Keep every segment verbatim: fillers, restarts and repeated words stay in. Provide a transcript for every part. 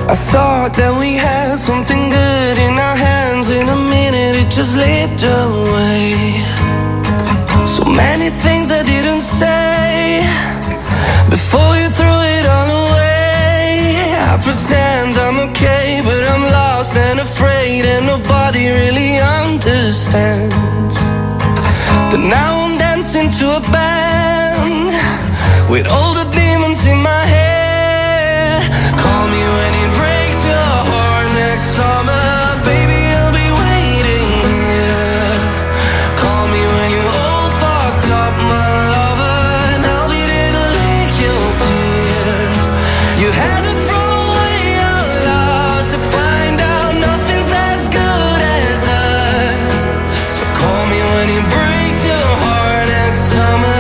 I thought that we had something good in our hands. In a minute it just slipped away. So many things I didn't say before you threw it all away. I pretend I'm okay, but I'm lost and afraid, and nobody really understands. But now I'm dancing to a band with all the demons in my head. Call me when it breaks your heart next summer, baby, I'll be waiting, yeah. Call me when you're all fucked up, my lover, and I'll be there to lick your tears. You had to throw away your love to find out nothing's as good as us. So call me when it breaks your heart next summer.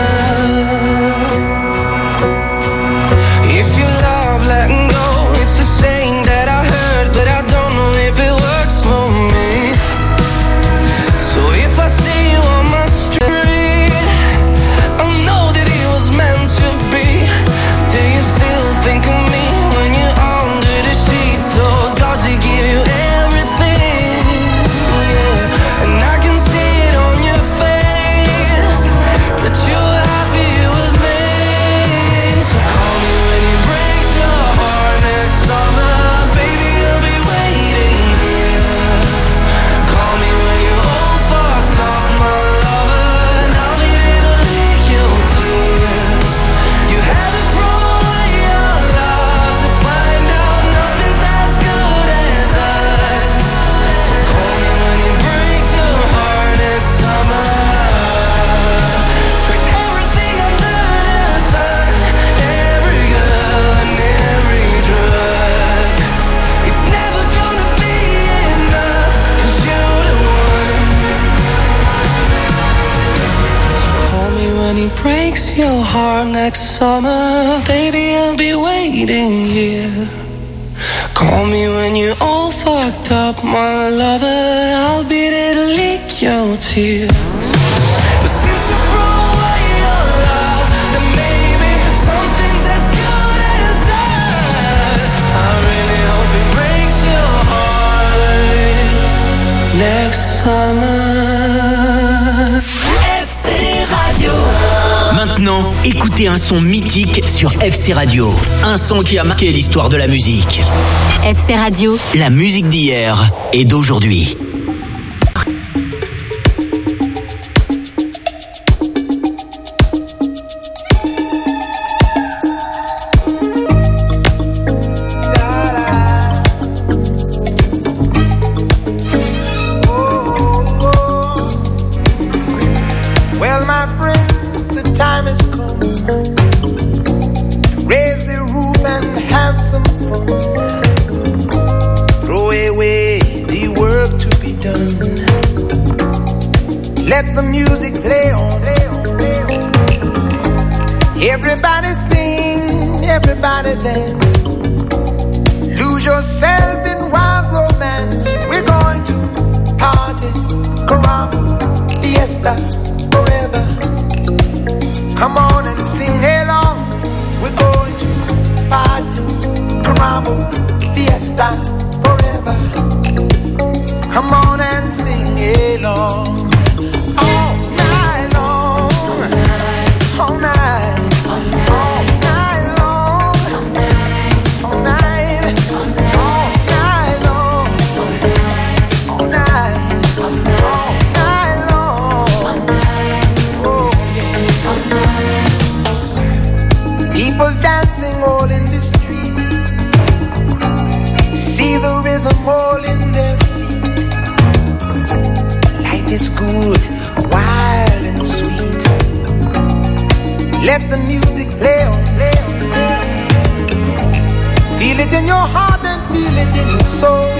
If you love letting go, it's a saying that I heard, but I don't know if it works for me. So if I see you on my street, I know that it was meant to be. Do you still think of me when you're under the sheets? Or does it give you everything? Yeah. And I can see it on your face that you're happy with me. So call me when it breaks your heart next summer, baby, I'll be waiting here. Call me when you're all fucked up, my lover, and I'll be there to lick your tears. You had to throw away your love to find out nothing's as good as us. So call me when it breaks your heart next summer. Put everything under the sun, every girl and every drug. It's never gonna be enough, 'cause you're the one. Call me when it breaks your heart next summer, baby, I'll be waiting here. Call me when you're all fucked up, my lover, I'll be there to lick your tears. But since you threw away your love, then maybe something's as good as us. I really hope it breaks your heart next summer. F C Radio. Maintenant, écoutez un son mythique sur F C Radio. Un son qui a marqué l'histoire de la musique. F C Radio. La musique d'hier et d'aujourd'hui. Well, my friends, the time has come. Raise the roof and have some fun. Throw away the work to be done. Let the music play on. Everybody sing, everybody dance. Lose yourself in wild romance. We're going to party, caramba, fiesta, forever. Come on and sing along. We're going to party, caramba, fiesta, forever. Come on and sing along. All night long, all night, all night long, all night, all night long, all night, all night long. Oh yeah. People dancing all in the street. See the rhythm all in their feet. Life is good, wild and sweet. Let the music play on, play on, play on. Feel it in your heart and feel it in your soul.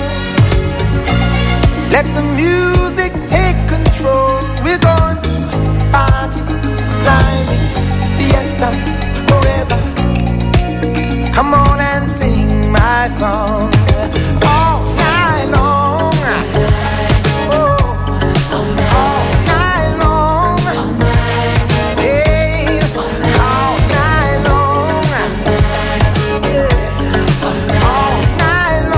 Let the music take control. We're going to party, climbing, fiesta, forever. Come on and sing my song. All night long. Oh, all night long. Yes, all night long. Yeah, all night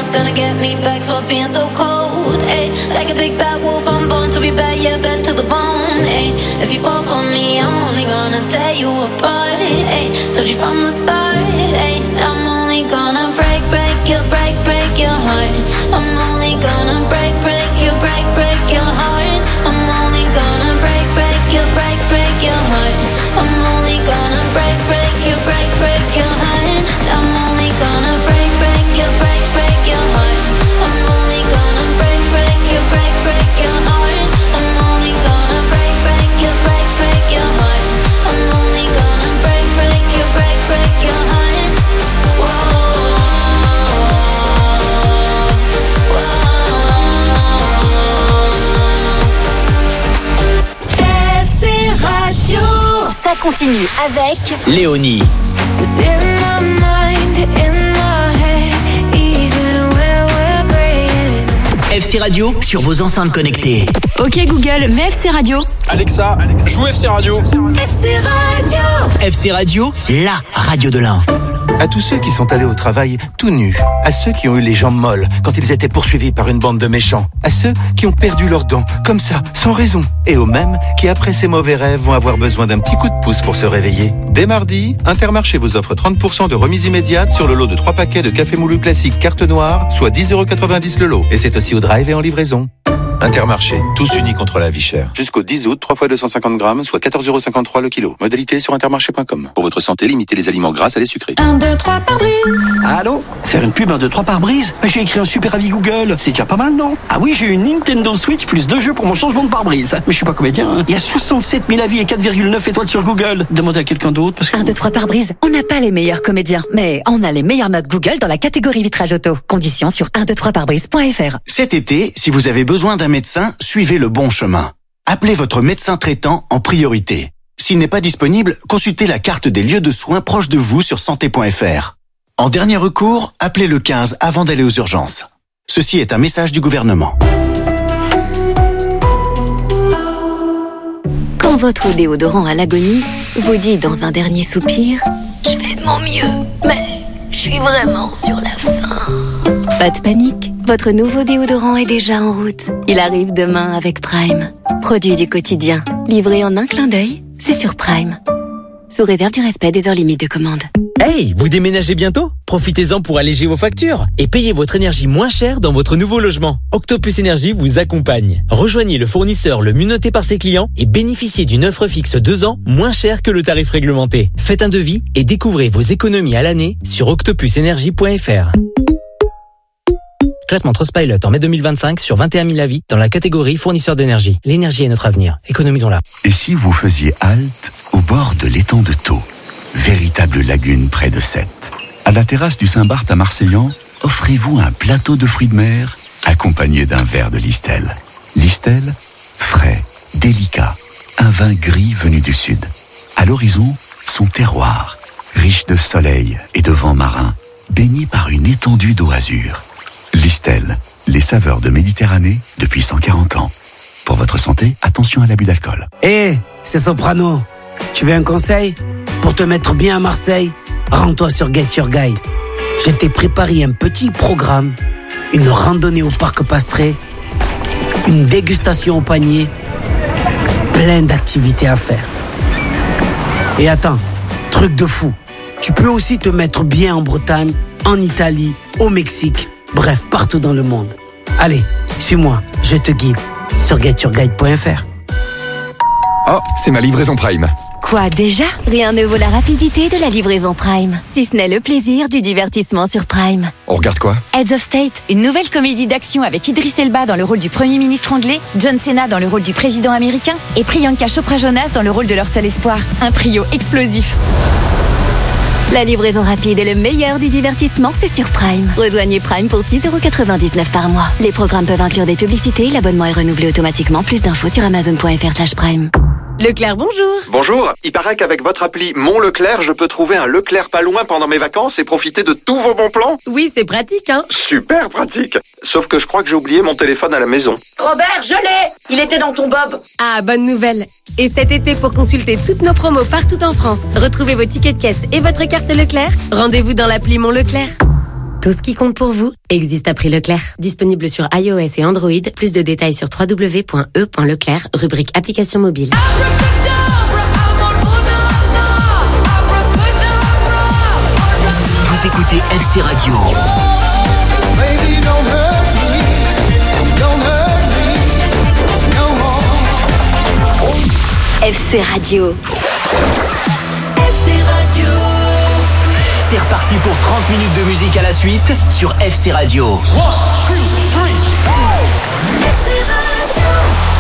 what's gonna get me back for being so cold, ayy. Like a big bad wolf, I'm born to be bad, yeah, bad to the bone, ayy. If you fall for me, I'm only gonna tear you apart, ayy. Told you from the start, ayy. I'm only gonna break, break you, break, break your heart. I'm only gonna break, break you, break, break your heart. I'm only gonna break, break you, break, break your heart. I'm only gonna break, break you, break, break your heart. I'm only gonna break, break you, break, break your heart. I'm only gonna break, break you, break, break your heart. I'm only gonna break, break you, break, break your heart. I'm only gonna break, break you, break, break your heart. Whoa. Ça continue avec Léonie. F C Radio sur vos enceintes connectées. Ok Google, mets F C Radio. Alexa, joue F C Radio. F C Radio. F C Radio, la radio de l'Ain. À tous ceux qui sont allés au travail tout nus, à ceux qui ont eu les jambes molles quand ils étaient poursuivis par une bande de méchants, à ceux qui ont perdu leurs dents, comme ça, sans raison, et aux mêmes qui, après ces mauvais rêves, vont avoir besoin d'un petit coup de pouce pour se réveiller. Dès mardi, Intermarché vous offre trente pour cent de remise immédiate sur le lot de trois paquets de café moulu classique carte noire, soit dix euros quatre-vingt-dix le lot. Et c'est aussi au drive et en livraison. Intermarché, tous unis contre la vie chère. Jusqu'au dix août, trois fois deux cent cinquante grammes, soit quatorze euros cinquante-trois le kilo. Modalité sur intermarché point com. Pour votre santé, limitez les aliments gras à les sucrés. un, deux, trois par brise. Allô? Faire une pub un, deux, trois par brise? Mais j'ai écrit un super avis Google. C'est déjà pas mal, non? Ah oui, j'ai une Nintendo Switch plus deux jeux pour mon changement de pare-brise. Mais je suis pas comédien, hein. Il y a soixante-sept mille avis et quatre virgule neuf étoiles sur Google. Demandez à quelqu'un d'autre parce que... un, deux, trois par brise. On n'a pas les meilleurs comédiens, mais on a les meilleures notes Google dans la catégorie vitrage auto. Conditions sur un, deux, trois par brise point f r. Cet été, si vous avez besoin d'un médecin, suivez le bon chemin. Appelez votre médecin traitant en priorité. S'il n'est pas disponible, consultez la carte des lieux de soins proches de vous sur santé point f r. En dernier recours, appelez le quinze avant d'aller aux urgences. Ceci est un message du gouvernement. Quand votre déodorant à l'agonie vous dit dans un dernier soupir « Je fais de mon mieux, mais je suis vraiment sur la fin ». Pas de panique, votre nouveau déodorant est déjà en route. Il arrive demain avec Prime. Produit du quotidien, livré en un clin d'œil, c'est sur Prime. Sous réserve du respect des heures limites de commande. Hey, vous déménagez bientôt? Profitez-en pour alléger vos factures et payez votre énergie moins cher dans votre nouveau logement. Octopus Énergie vous accompagne. Rejoignez le fournisseur le mieux noté par ses clients et bénéficiez d'une offre fixe deux ans moins chère que le tarif réglementé. Faites un devis et découvrez vos économies à l'année sur octopus énergie point f r. Classement Trustpilot en mai deux mille vingt-cinq sur vingt et un mille avis dans la catégorie fournisseur d'énergie. L'énergie est notre avenir. Économisons-la. Et si vous faisiez halte au bord de l'étang de Thau, véritable lagune près de Sète. À la terrasse du Saint-Barth à Marseillan, offrez-vous un plateau de fruits de mer accompagné d'un verre de Listel. Listel, frais, délicat, un vin gris venu du sud. À l'horizon, son terroir, riche de soleil et de vent marin, baigné par une étendue d'eau azur. Listel, les saveurs de Méditerranée depuis cent quarante ans. Pour votre santé, attention à l'abus d'alcool. Hé, hey, c'est Soprano. Tu veux un conseil? Pour te mettre bien à Marseille, rends-toi sur Get Your Guide. Je t'ai préparé un petit programme, une randonnée au parc Pastré, une dégustation au panier, plein d'activités à faire. Et attends, truc de fou, tu peux aussi te mettre bien en Bretagne, en Italie, au Mexique, bref, partout dans le monde. Allez, suis-moi, je te guide sur get your guide point f r. Oh, c'est ma livraison Prime. Quoi déjà? Rien ne vaut la rapidité de la livraison Prime, si ce n'est le plaisir du divertissement sur Prime. On regarde quoi? Heads of State, une nouvelle comédie d'action avec Idris Elba dans le rôle du Premier ministre anglais, John Cena dans le rôle du président américain et Priyanka Chopra Jonas dans le rôle de leur seul espoir. Un trio explosif. La livraison rapide et le meilleur du divertissement, c'est sur Prime. Rejoignez Prime pour six euros quatre-vingt-dix-neuf par mois. Les programmes peuvent inclure des publicités, l'abonnement est renouvelé automatiquement. Plus d'infos sur amazon point f r slash prime. Leclerc, bonjour. Bonjour, il paraît qu'avec votre appli Mon Leclerc, je peux trouver un Leclerc pas loin pendant mes vacances et profiter de tous vos bons plans. Oui, c'est pratique, hein. Super pratique. Sauf que je crois que j'ai oublié mon téléphone à la maison. Robert, je l'ai. Il était dans ton bob. Ah, bonne nouvelle. Et cet été, pour consulter toutes nos promos partout en France, retrouvez vos tickets de caisse et votre carte Leclerc, rendez-vous dans l'appli Mon Leclerc. Tout ce qui compte pour vous existe à prix Leclerc. Disponible sur iOS et Android. Plus de détails sur w w w point e point leclerc, rubrique application mobile. Vous écoutez F C Radio. Baby, don't hurt me, don't hurt me no more. F C Radio. F C Radio. C'est reparti pour trente minutes de musique à la suite sur F C Radio. one, two, three, F C Radio.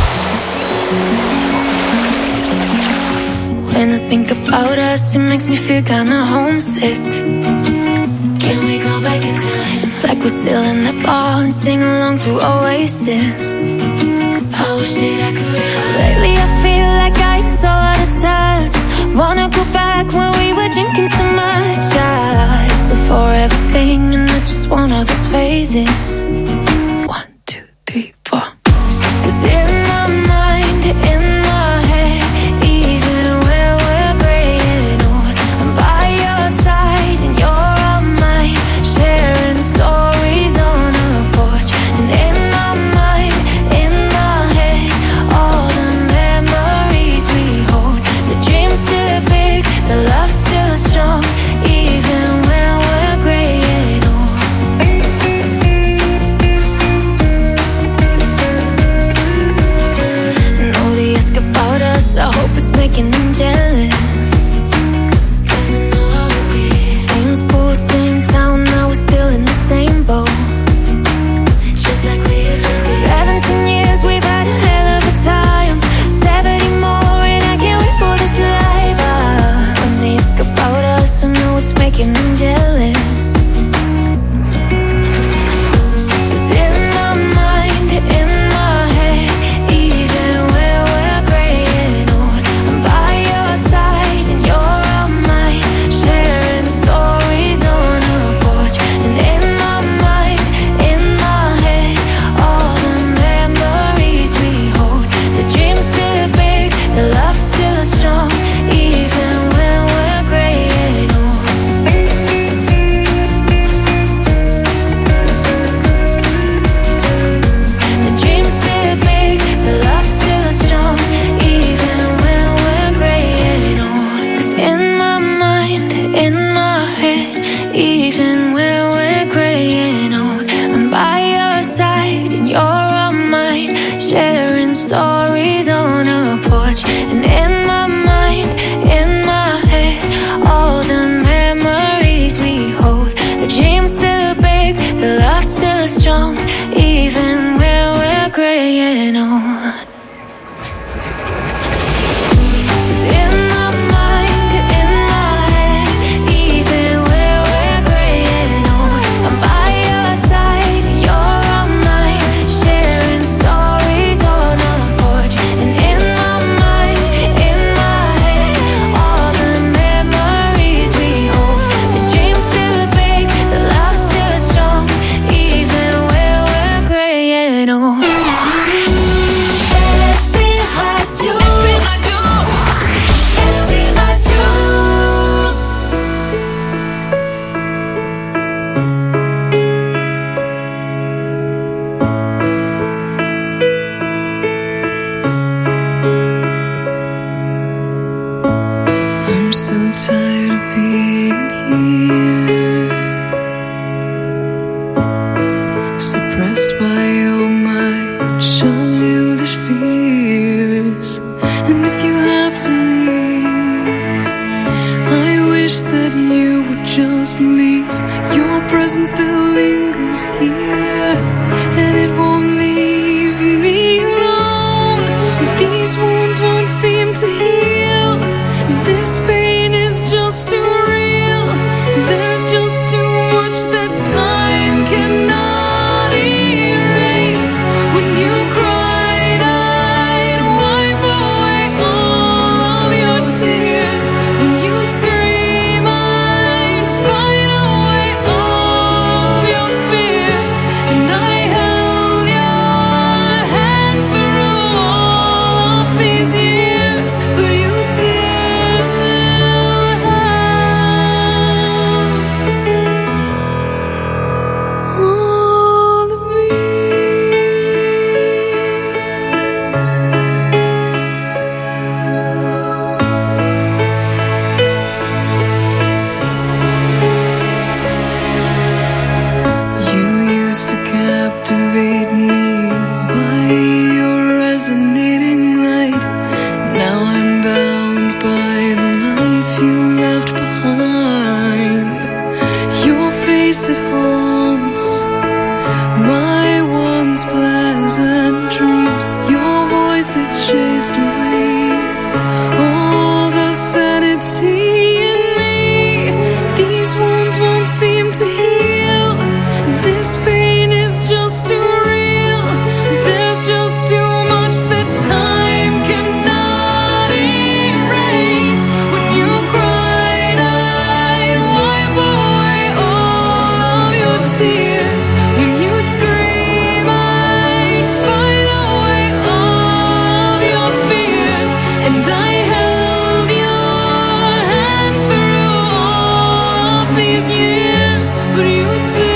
When I think about us, it makes me feel kinda homesick. Can we go back in time? It's like we're still in the bar and sing along to Oasis. I wish that I could rewind. Lately I feel like I'm so out of touch. Wanna go back when we were drinking so much. Ah, it's a forever thing and not just one of those phases. One, two, three, four. 'Cause in my mind, in my head, even when we're gray and old, I'm by your side and you're on mine, sharing stories on a porch. And in my mind, in my head, all the memories we hold. The dreams too big, the love still strong, even when we're gray and old. waste away all the sanity in me. These wounds won't seem to heal. This pain is just too real. There's just too much that time cannot erase. When you cried, I'd wipe away all of your tears. When you scream, I'd fight away all of your fears. And I held your hand through all of these years, but you still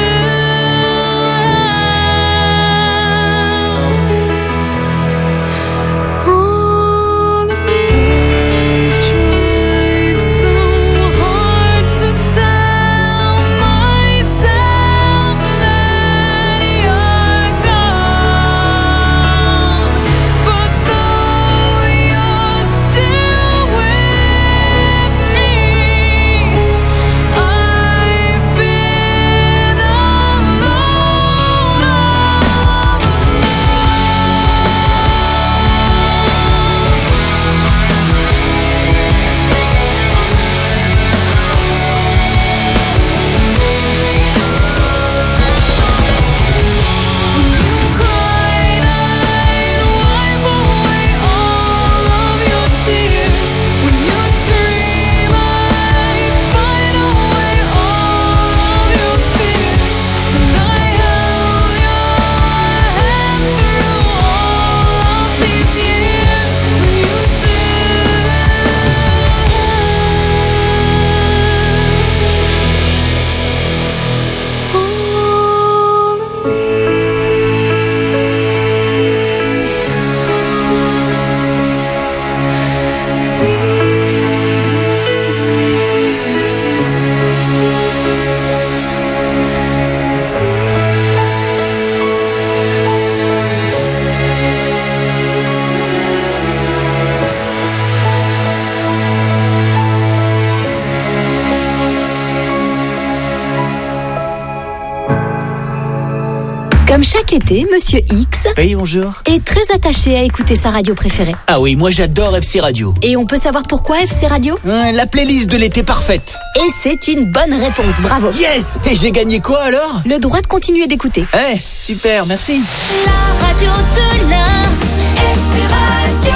Comme chaque été, Monsieur X Oui, bonjour. est très attaché à écouter sa radio préférée. Ah oui, moi j'adore F C Radio. Et on peut savoir pourquoi F C Radio ? Hum, La playlist de l'été parfaite. Et c'est une bonne réponse, bravo. Yes. Et j'ai gagné quoi alors ? Le droit de continuer d'écouter. Eh, super, merci. La radio de l'Ain, F C Radio.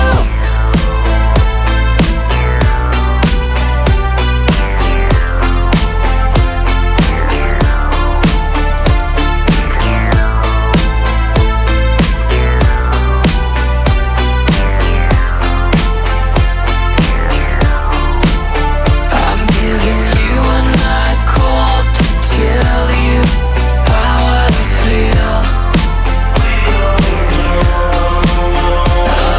How I feel.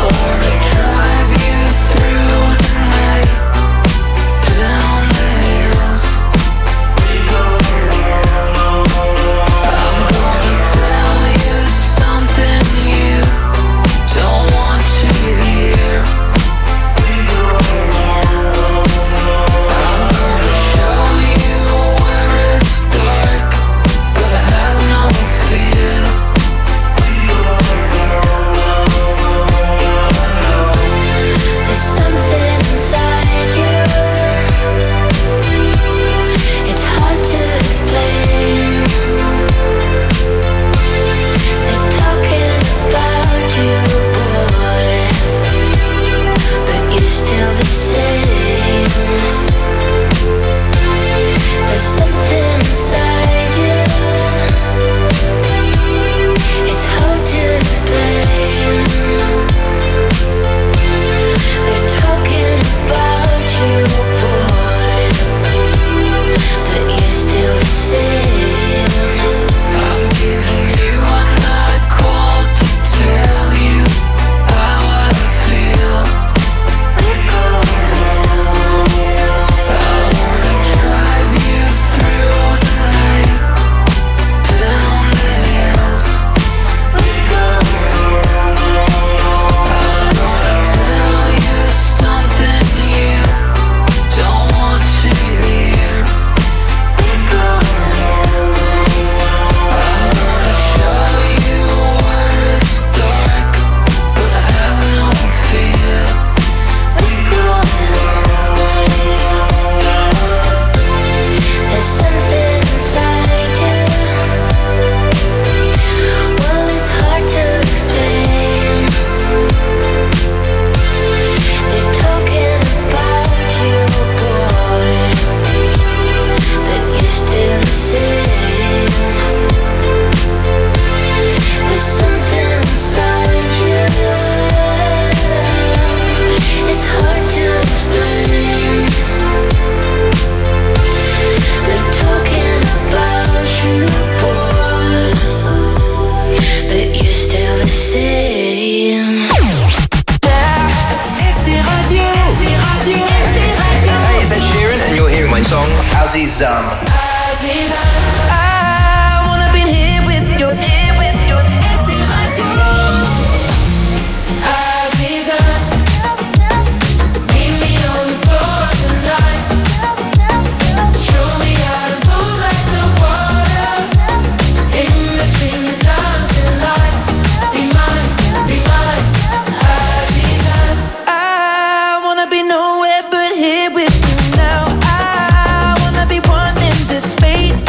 Azizam. I wanna be here with you, here with you. F C Radio. Azizam. Meet me on the floor tonight. Show me how to move like the water. In between the dancing lights. Be mine, be mine. Azizam. I wanna be nowhere but here with you now. I wanna be one in this space.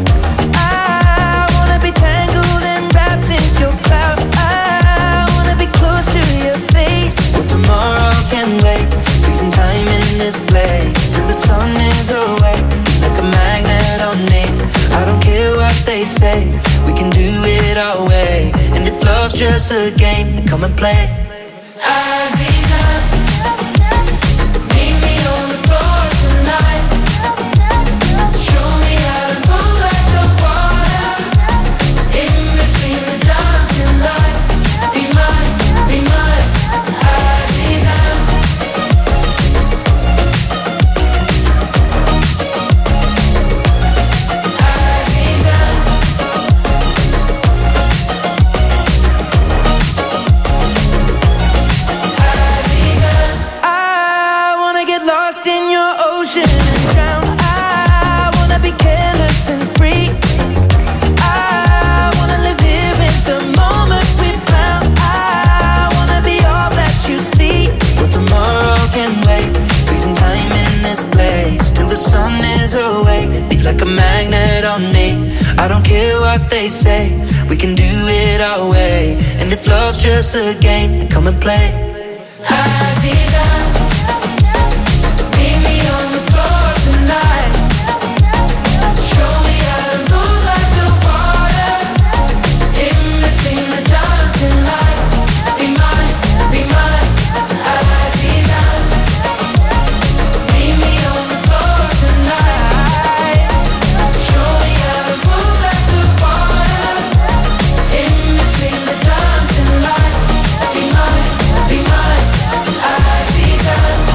I wanna be tangled and wrapped in your cloud. I wanna be close to your face. Well, tomorrow can wait. Freezing time in this place till the sun is away. Like a magnet on me. I don't care what they say. We can do it our way. And if love's just a game, then come and play. Aziza, meet me on the floor tonight. Show me how to move like the water. In between the dancing lights. Be mine, be mine, Aziza. I wanna get lost in your ocean and drown. I wanna be careless and free. I wanna live here in the moment we found. I wanna be all that you see. But tomorrow can wait. Freezing time in this place till the sun is awake. Be like a magnet on me. I don't care what they say. We can do it our way. And if love's just a game, then come and play. Aziza, meet me on the floor tonight. Show me how to move like the water. In between the dancing lights. Be mine, be mine, Aziza. Meet me on the floor tonight. Show me how to move like the water. In between the dancing lights. Be mine, be mine, Aziza.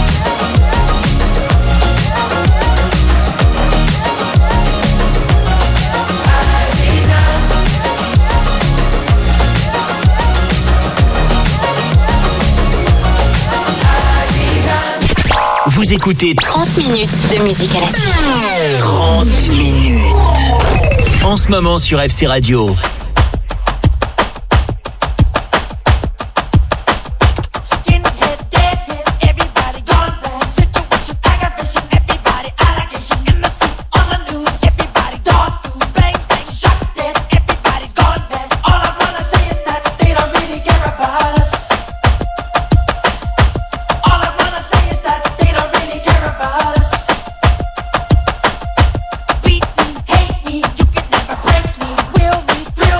Vous écoutez trente minutes de musique à la suite. trente minutes. En ce moment sur F C Radio. Beat me, hate me, you can never break me. Will me, thrill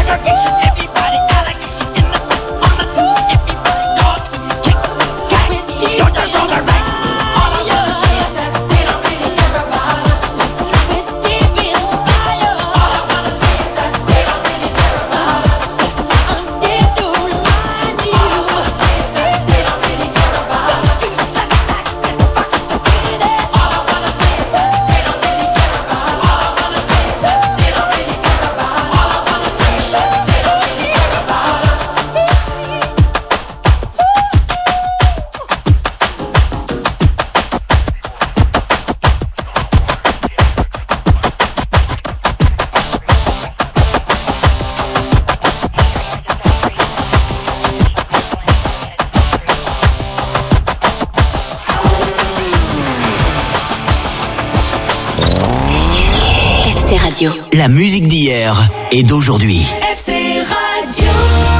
segregation, everybody allegation, innocent on the loose. Everybody talk, tick, tack, don't you wrong or right? All I wanna say is that they don't really care about us. We're deep in fire. All I wanna say is that they don't really care about us. I'm deep to remind you. All I wanna say is that they don't really care about us. All I wanna say is that they don't really care about. All I wanna say is that they don't really care about. All I wanna say is that they don't really care about us. F C Radio. La musique d'hier et d'aujourd'hui. F C Radio.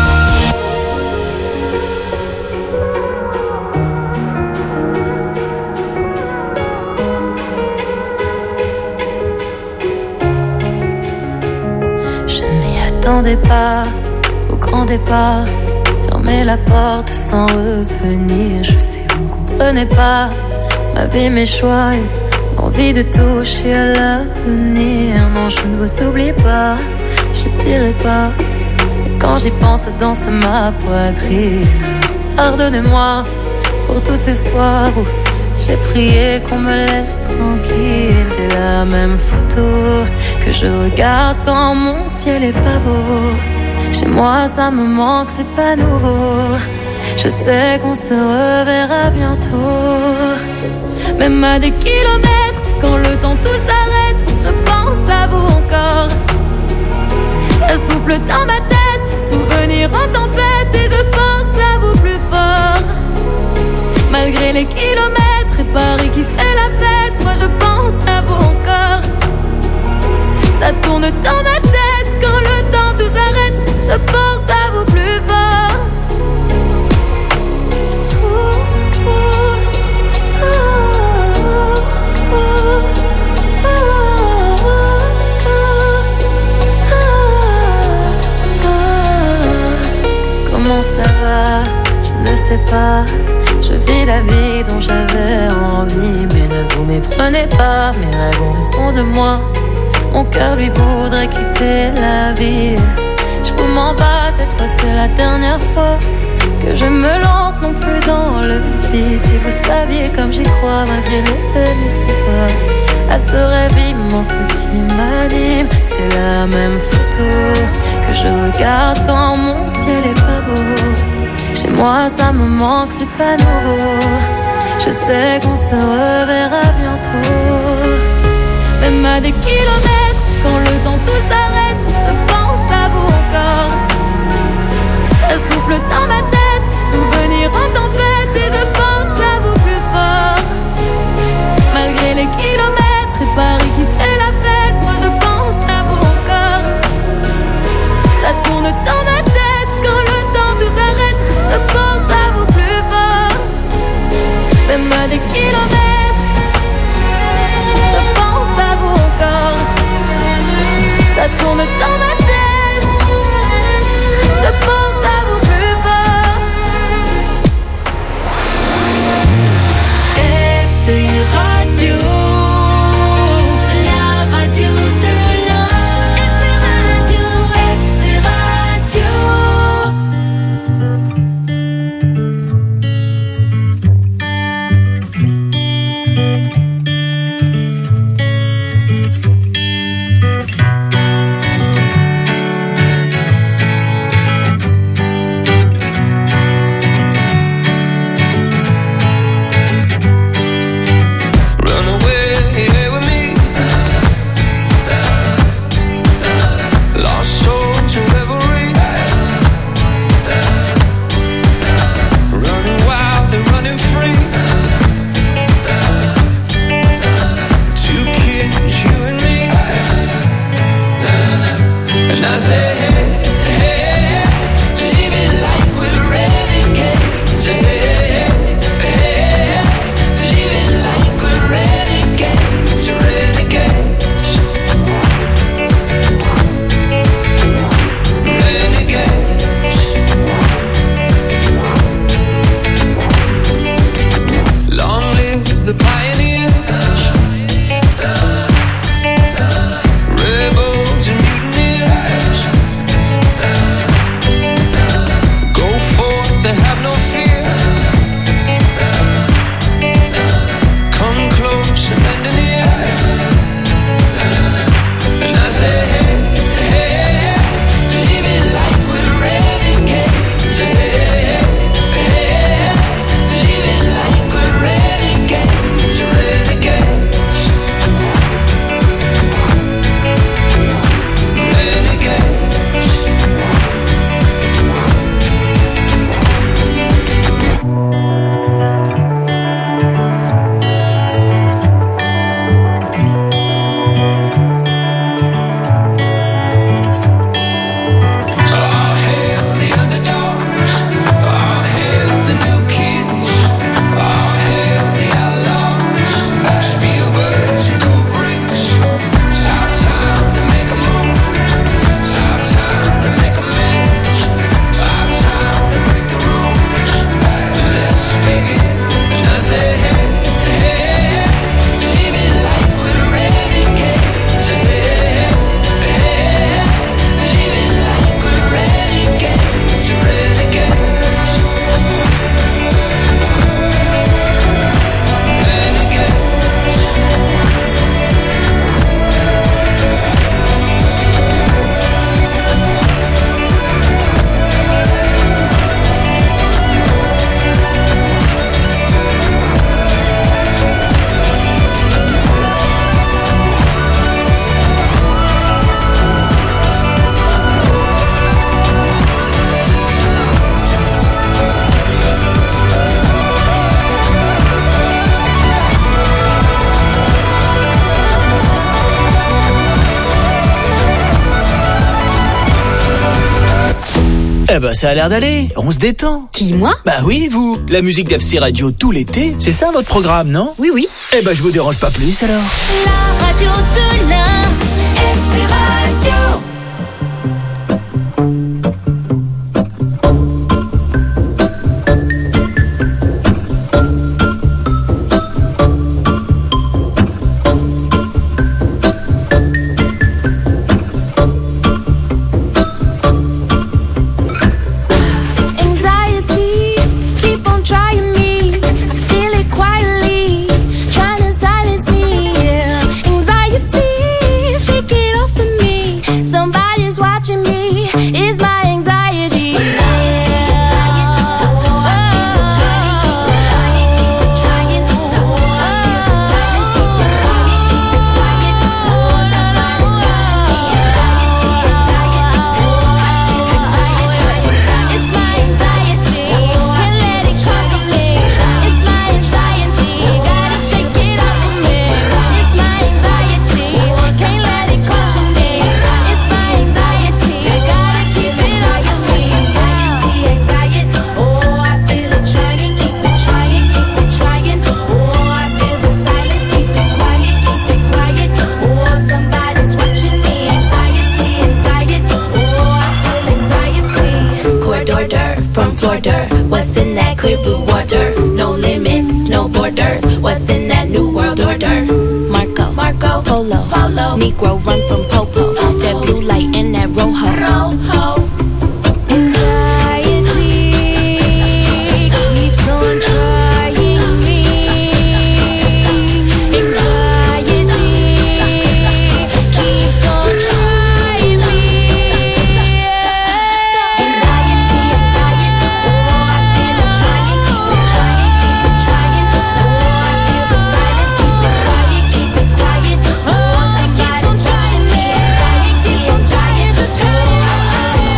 Je ne m'y attendais pas au grand départ. Fermer la porte sans revenir. Je sais, vous ne comprenez pas ma vie, mes choix et l'envie de toucher à l'avenir. Non, je ne vous oublie pas, je ne dirai pas. Mais quand j'y pense, danse ma poitrine. Alors pardonnez-moi pour tous ces soirs où j'ai prié qu'on me laisse tranquille. C'est la même photo que je regarde quand mon ciel est pas beau. Chez moi ça me manque, c'est pas nouveau. Je sais qu'on se reverra bientôt. Même à des kilomètres, quand le temps tout s'arrête, je pense à vous encore. Ça souffle dans ma tête, souvenir en tempête, et je pense à vous plus fort. Malgré les kilomètres et Paris qui fait la fête, moi je pense à vous encore. Ça tourne dans ma tête, quand le temps tout s'arrête, je pense à vous plus fort. Comment ça va? Je ne sais pas. Je vis la vie dont j'avais envie. Mais ne vous méprenez pas, mes rêves ont raison de moi. Mon cœur lui voudrait quitter la ville. Je vous mens pas, cette fois c'est la dernière fois que je me lance non plus dans le vide. Si vous saviez comme j'y crois, malgré les peines, il faut pas à ce rêve immense qui m'anime. C'est la même photo que je regarde quand mon ciel est pas beau. Chez moi ça me manque, c'est pas nouveau. Je sais qu'on se reverra bientôt. Même à des kilomètres, quand le temps tout s'arrête, je pense à vous encore. Ça souffle dans ma tête, souvenir en tempête, et je pense à vous plus fort. Malgré les kilomètres et Paris qui fait la fête, moi je pense à vous encore. Ça tourne dans ma tête, quand le temps tout s'arrête, je pense à vous plus fort. Même à des kilomètres, je pense à vous encore. Ça tourne dans ma tête. Eh ben, ça a l'air d'aller. On se détend. Qui, moi? Bah oui, vous. La musique d'F C Radio tout l'été, c'est ça votre programme, non? Oui, oui. Eh ben, je vous dérange pas plus alors. La radio de l'un, F C Radio. What's in that clear blue water? No limits, no borders. What's in that new world order? Marco, Marco, Polo, Polo. Negro run from Popo. Popo. That blue light and that rojo. Rojo. Anxiety keeps on trying me. Anxiety keeps on trying me. Anxiety, anxiety. Oh, I feel it trying, keep it trying, keep it trying. Oh, I feel the silence, keep it quiet, keep it tired. Oh, somebody's watching me. Anxiety, anxiety. Oh, I feel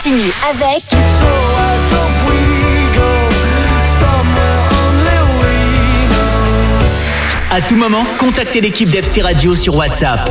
continue avec À tout moment, contactez l'équipe d'F C Radio sur WhatsApp.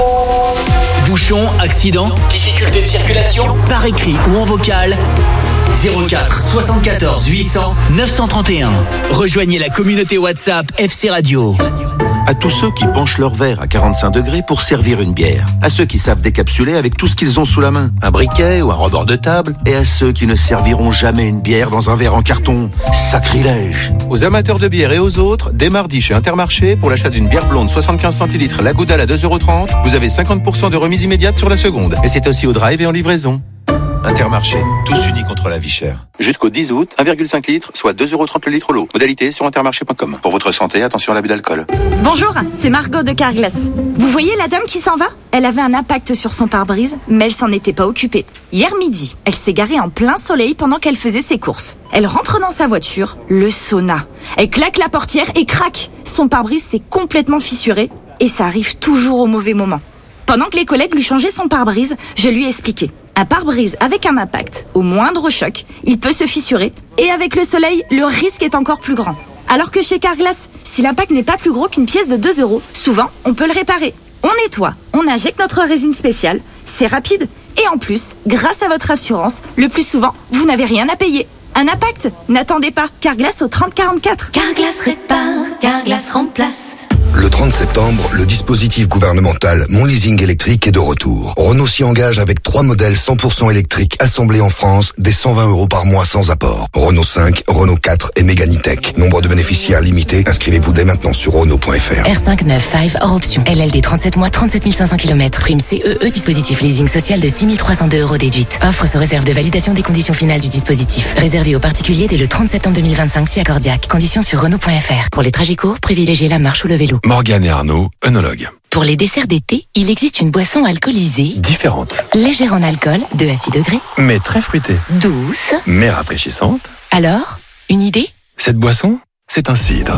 Bouchon, accident, difficulté de circulation, par écrit ou en vocal, zéro quatre soixante-quatorze huit cents neuf cent trente et un. Rejoignez la communauté WhatsApp F C Radio. À tous ceux qui penchent leur verre à quarante-cinq degrés pour servir une bière. À ceux qui savent décapsuler avec tout ce qu'ils ont sous la main. Un briquet ou un rebord de table. Et à ceux qui ne serviront jamais une bière dans un verre en carton. Sacrilège. Aux amateurs de bière et aux autres, dès mardi chez Intermarché, pour l'achat d'une bière blonde soixante-quinze centilitres La Goudale à deux euros trente, vous avez cinquante pour cent de remise immédiate sur la seconde. Et c'est aussi au drive et en livraison. Intermarché, tous unis contre la vie chère. Jusqu'au dix août, un virgule cinq litres, soit deux euros trente le litre l'eau. Modalité sur intermarché point com. Pour votre santé, attention à l'abus d'alcool. Bonjour, c'est Margot de Carglass. Vous voyez la dame qui s'en va ? Elle avait un impact sur son pare-brise, mais elle s'en était pas occupée. Hier midi, elle s'est garée en plein soleil pendant qu'elle faisait ses courses. Elle rentre dans sa voiture, le sauna. Elle claque la portière et crac ! Son pare-brise s'est complètement fissuré et ça arrive toujours au mauvais moment. Pendant que les collègues lui changeaient son pare-brise, je lui ai expliqué. Un pare-brise avec un impact, au moindre choc, il peut se fissurer. Et avec le soleil, le risque est encore plus grand. Alors que chez Carglass, si l'impact n'est pas plus gros qu'une pièce de deux euros, souvent, on peut le réparer. On nettoie, on injecte notre résine spéciale, c'est rapide. Et en plus, grâce à votre assurance, le plus souvent, vous n'avez rien à payer. Un impact ? N'attendez pas, Carglass au trente quarante-quatre. Carglass répare, Carglass remplace. Le trente septembre, le dispositif gouvernemental Mon Leasing électrique est de retour. Renault s'y engage avec trois modèles cent pour cent électriques assemblés en France, dès cent vingt euros par mois sans apport. Renault cinq, Renault quatre et Mégane E-Tech. Nombre de bénéficiaires limité. Inscrivez-vous dès maintenant sur Renault point F R. R cinq neuf cinq hors option. L L D trente-sept mois, trente-sept mille cinq cents kilomètres. Prime C E E, dispositif leasing social de six mille trois cent deux euros déduite. Offre sous réserve de validation des conditions finales du dispositif. Réservé aux particuliers dès le trente septembre deux mille vingt-cinq si accordiaque. Conditions sur Renault point F R. Pour les trajets courts, privilégiez la marche ou le vélo. Morgane et Arnaud, œnologue. Pour les desserts d'été, il existe une boisson alcoolisée, Différente, légère en alcool, deux à six degrés, mais très fruitée, douce, mais rafraîchissante. Alors, une idée ? Cette boisson, c'est un cidre.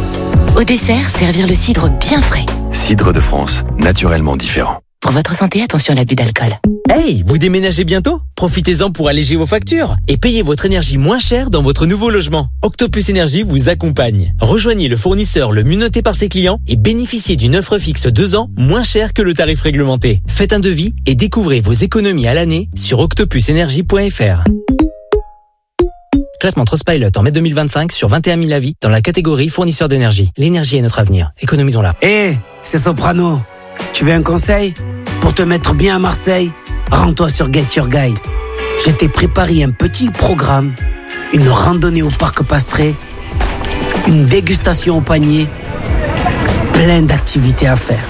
Au dessert, servir le cidre bien frais. Cidre de France, naturellement différent. Pour votre santé, attention à l'abus d'alcool. Hey, vous déménagez bientôt ? Profitez-en pour alléger vos factures et payez votre énergie moins cher dans votre nouveau logement. Octopus Énergie vous accompagne. Rejoignez le fournisseur le mieux noté par ses clients et bénéficiez d'une offre fixe deux ans moins chère que le tarif réglementé. Faites un devis et découvrez vos économies à l'année sur octopus énergie point F R. Classement Trustpilot en mai deux mille vingt-cinq sur vingt et un mille avis dans la catégorie fournisseur d'énergie. L'énergie est notre avenir. Économisons-la. Hé, hey, c'est Soprano. Tu veux un conseil ? Pour te mettre bien à Marseille, rends-toi sur Get Your Guide. Je t'ai préparé un petit programme, une randonnée au parc Pastré, une dégustation au panier, plein d'activités à faire.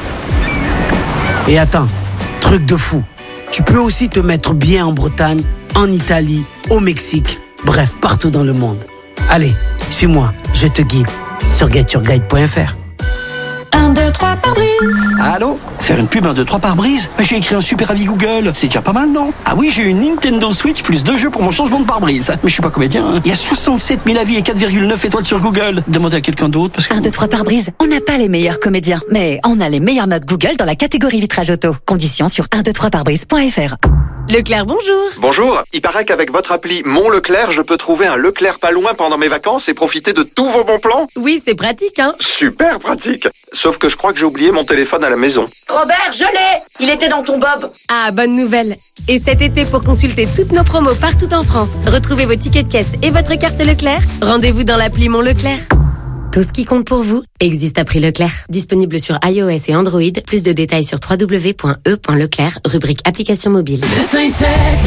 Et attends, truc de fou, tu peux aussi te mettre bien en Bretagne, en Italie, au Mexique, bref, partout dans le monde. Allez, suis-moi, je te guide sur get your guide point F R. un, deux, trois par brise. Allô ? Faire une pub un, deux, trois par brise ? J'ai écrit un super avis Google. C'est déjà pas mal, non ? Ah oui, j'ai une Nintendo Switch plus deux jeux pour mon changement de pare-brise. Mais je suis pas comédien. Hein. Il y a soixante-sept mille avis et quatre virgule neuf étoiles sur Google. Demandez à quelqu'un d'autre parce que... un, deux, trois par brise. On n'a pas les meilleurs comédiens, mais on a les meilleures notes Google dans la catégorie vitrage auto. Conditions sur un, deux, trois par brise point F R. Leclerc, bonjour. Bonjour, il paraît qu'avec votre appli Mon Leclerc, je peux trouver un Leclerc pas loin pendant mes vacances et profiter de tous vos bons plans. Oui, c'est pratique, hein. Super pratique. Sauf que je crois que j'ai oublié mon téléphone à la maison. Robert, je l'ai. Il était dans ton bob. Ah, bonne nouvelle. Et cet été, pour consulter toutes nos promos partout en France, retrouvez vos tickets de caisse et votre carte Leclerc, rendez-vous dans l'appli Mon Leclerc. Tout ce qui compte pour vous existe à prix Leclerc. Disponible sur iOS et Android. Plus de détails sur w w w point e point leclerc, rubrique application mobile. C'est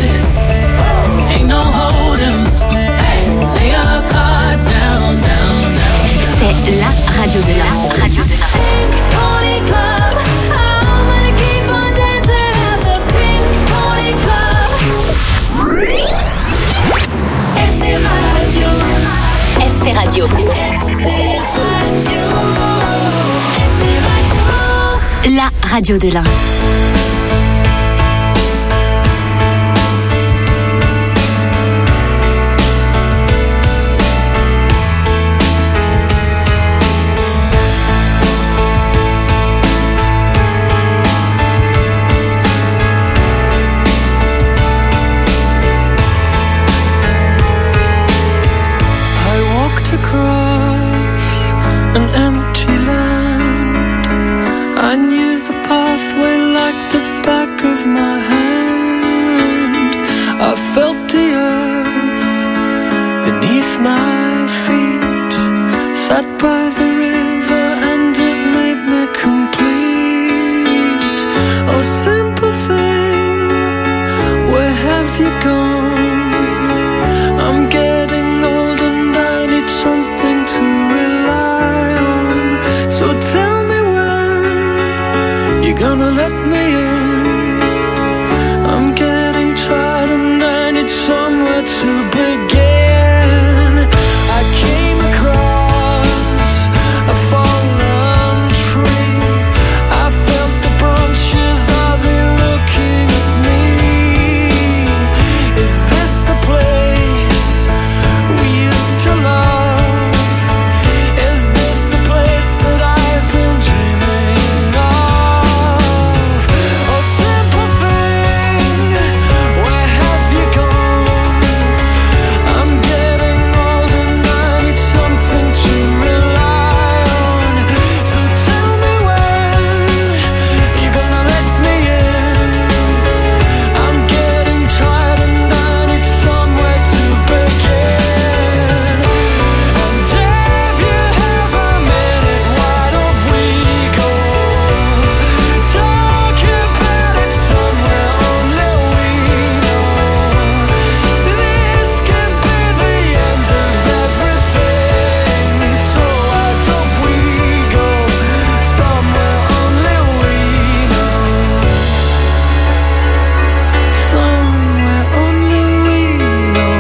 la radio de la radio de la F C Radio. La radio de l'Ain. sat by the river and it made me complete. Oh, simple thing, where have you gone? I'm getting old and I need something to rely on. So tell me when you're gonna let me in. I'm getting tired and I need somewhere to begin. I came across a fallen tree. I felt the branches, are they looking at me? Is this the place we used to love? Is this the place that I've been dreaming of? Oh, simple thing, where have you gone? I'm getting old and I need something to rely on. So tell me when you're gonna let me in. I'm getting tired and I need somewhere to begin. And if you have a minute, why don't we go talk about it somewhere only we know? This could be the end of everything. So why don't we go somewhere only we know? Somewhere only we know.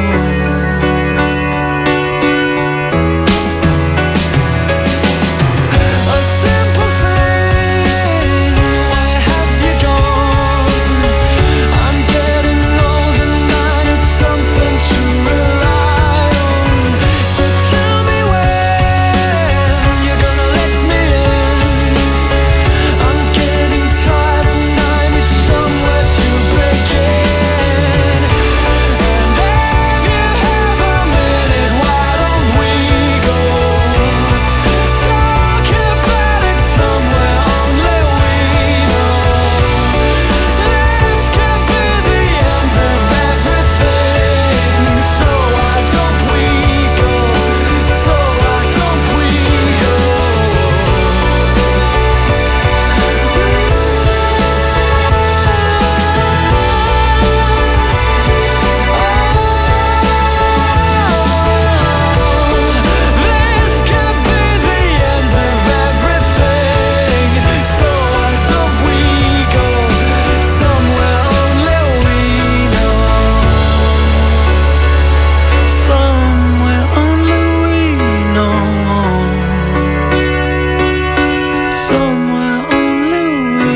A simple thing, where have you gone? I'm getting old and I need something to rely on. So tell me when you're gonna let me in. I'm getting tired and I need somewhere to begin. And if you have a minute, why don't we go talk about it somewhere only we know? This could be the end of everything. So why don't we go? So why don't we go? This could be the end of everything. So why don't we go somewhere only we know? Somewhere only we know. Somewhere only we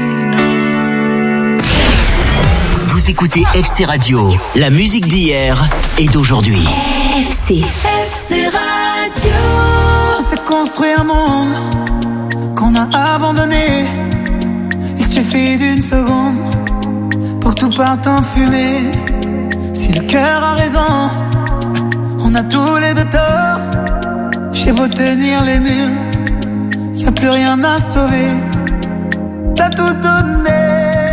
know. Vous écoutez F C Radio, la musique d'hier et d'aujourd'hui. F C. F C Radio. C'est construire un monde qu'on a abandonné. Il suffit d'une seconde pour que tout parte en fumée. Si le cœur a raison, on a tous les deux tort. J'ai beau tenir les murs, y a plus rien à sauver. T'as tout donné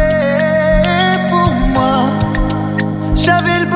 pour moi. J'avais le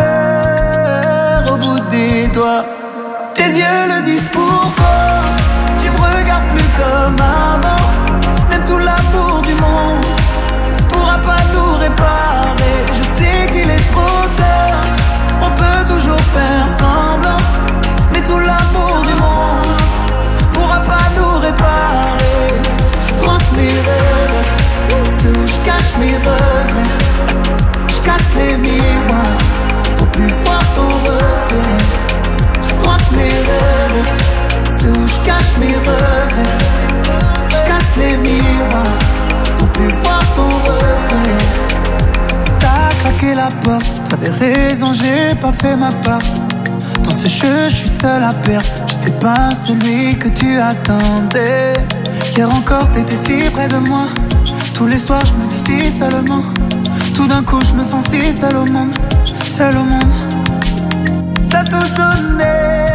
bonheur au bout des doigts. Tes yeux le disent pourquoi. Tu me regardes plus comme avant. Même tout l'amour du monde pourra pas tout réparer. Je sais qu'il est trop tard. On peut toujours faire semblant, mais tout l'amour du monde pourra pas tout réparer. Je fronce mes rêves, ceux où je cache mes regrets. Je casse les miroirs pour plus voir ton reflet. Je fronce mes rêves, ceux où je cache mes regrets. Je casse les miroirs pour plus voir ton reflet. T'as claqué la porte, t'avais raison, j'ai pas fait ma part. Dans ce jeu, je suis seul à perdre. J'étais pas celui que tu attendais. Hier encore, t'étais si près de moi. Tous les soirs, je me dis si seulement. Tout d'un coup, je me sens si seul au monde. Seul au monde. T'as tout donné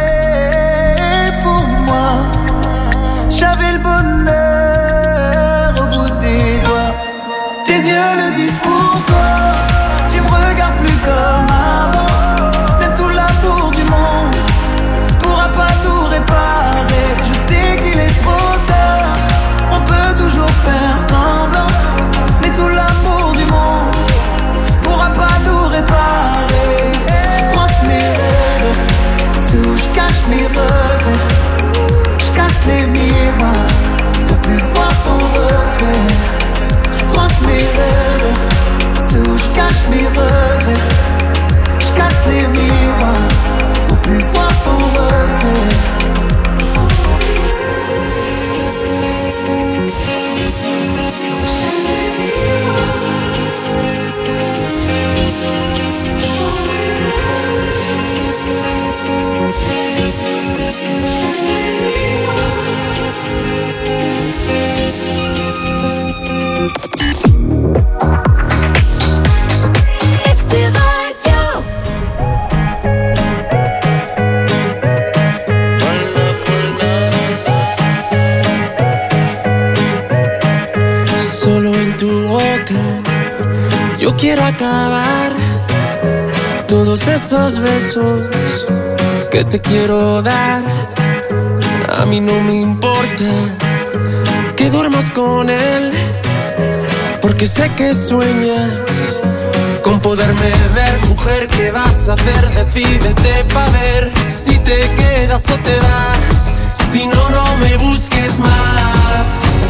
pour moi. J'avais le bonheur au bout des doigts. Tes yeux le disent pourquoi. Tu me regardes plus comme avant. Même tout l'amour du monde pourra pas tout réparer. Yo quiero acabar todos esos besos que te quiero dar. A mí no me importa que duermas con él, porque sé que sueñas con poderme ver. Mujer, ¿qué vas a hacer? Decídete pa' ver si te quedas o te vas. Si no, no me busques más.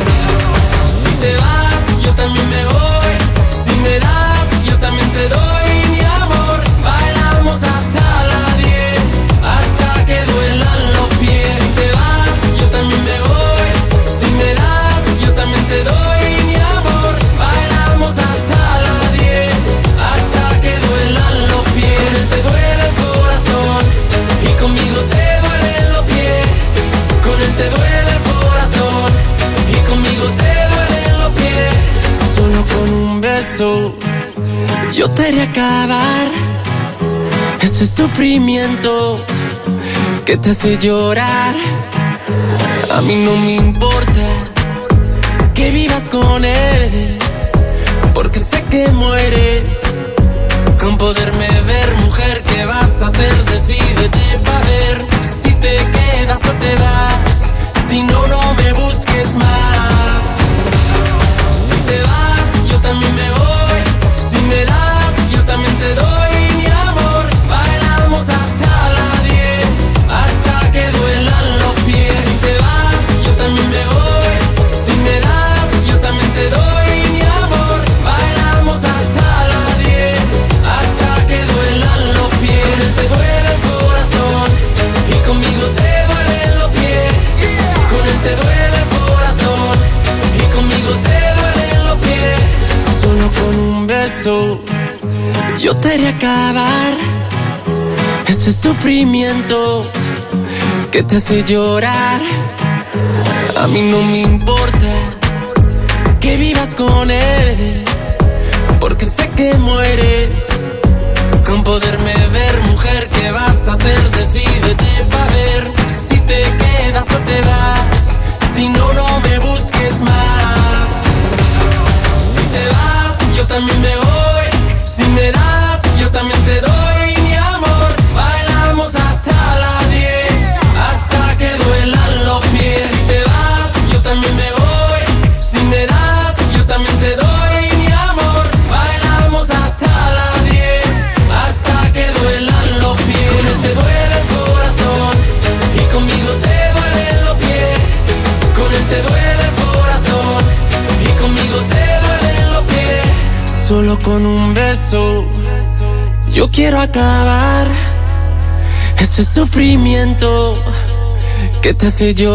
Si te vas, yo también me voy. Si me das, yo también te doy mi amor. Bailamos hasta la diez, hasta que duelan los pies. Si te vas, yo también me voy. Si me das, yo también te doy mi amor. Bailamos hasta la diez, hasta que duelan los pies. Te duele el corazón y conmigo te duelen los pies. Con él te duele el corazón y conmigo te duelen los pies. Solo con un beso yo te haré acabar ese sufrimiento que te hace llorar. A mí no me importa que vivas con él, porque sé que mueres con poderme ver. Mujer, ¿qué vas a hacer? Decídete pa' ver si te quedas o te vas. Si no, no me busques más. Si te vas, yo también me voy. Si me das, yo también te doy mi amor. Bailamos hasta la diez, hasta que duelan los pies. Si te vas, yo también me voy. Si me das, yo también te doy mi amor. Bailamos hasta la diez, hasta que duelan los pies. Te duele el corazón y conmigo te duelen los pies. Con él te duele el corazón y conmigo te duelen los pies. Solo con un beso yo te haré acabar ese sufrimiento que te hace llorar. A mí no me importa que vivas con él, porque sé que mueres con poderme ver. Mujer, ¿qué vas a hacer? Decídete pa' ver si te quedas o te vas. Si no, no me busques más. Si te vas, yo también me voy. Si me das, yo también te doy mi amor. Bailamos hasta la diez, hasta que duelan los pies. Si te vas, yo también me voy. Si me das, yo también te doy mi amor. Bailamos hasta la diez, hasta que duelan los pies. Con él te duele el corazón y conmigo te duelen los pies. Con él te duele el corazón y conmigo te duelen los pies. Solo con un beso yo quiero acabar ese sufrimiento que te hace llorar.